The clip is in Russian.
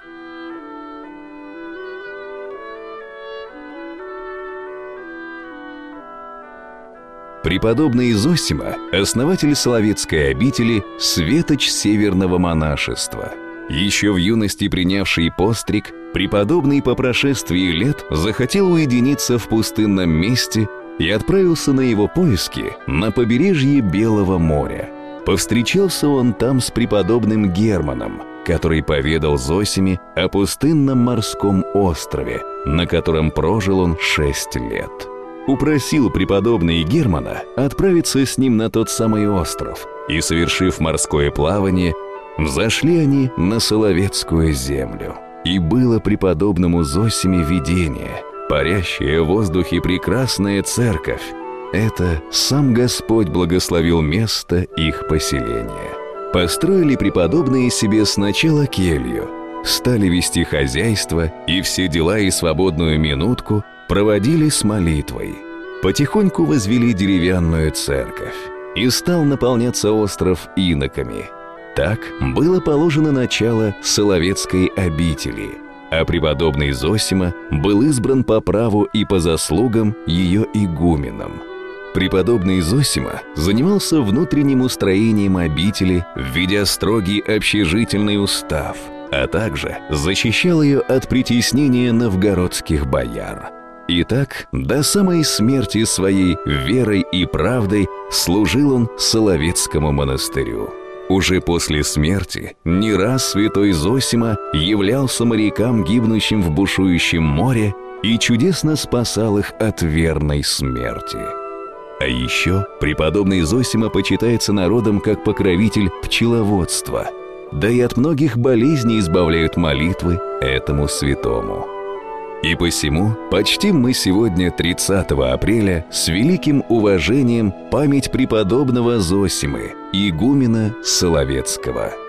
Преподобный Зосима – основатель Соловецкой обители, светоч северного монашества. Еще в юности принявший постриг, преподобный по прошествии лет захотел уединиться в пустынном месте и отправился на его поиски на побережье Белого моря. Повстречался он там с преподобным Германом, который поведал Зосиме о пустынном морском острове, на котором прожил он 6 лет. Упросил преподобный Германа отправиться с ним на тот самый остров, и, совершив морское плавание, взошли они на Соловецкую землю. И было преподобному Зосиме видение: парящая в воздухе прекрасная церковь. Это сам Господь благословил место их поселения. Построили преподобные себе сначала келью, стали вести хозяйство, и все дела и свободную минутку проводили с молитвой. Потихоньку возвели деревянную церковь, и стал наполняться остров иноками. Так было положено начало Соловецкой обители, а преподобный Зосима был избран по праву и по заслугам ее игуменом. Преподобный Зосима занимался внутренним устроением обители, введя строгий общежительный устав, а также защищал ее от притеснения новгородских бояр. И так до самой смерти своей верой и правдой служил он Соловецкому монастырю. Уже после смерти не раз святой Зосима являлся морякам, гибнущим в бушующем море, и чудесно спасал их от верной смерти. А еще преподобный Зосима почитается народом как покровитель пчеловодства, да и от многих болезней избавляют молитвы этому святому. И посему почтим мы сегодня, 30 апреля, с великим уважением память преподобного Зосимы, игумена Соловецкого.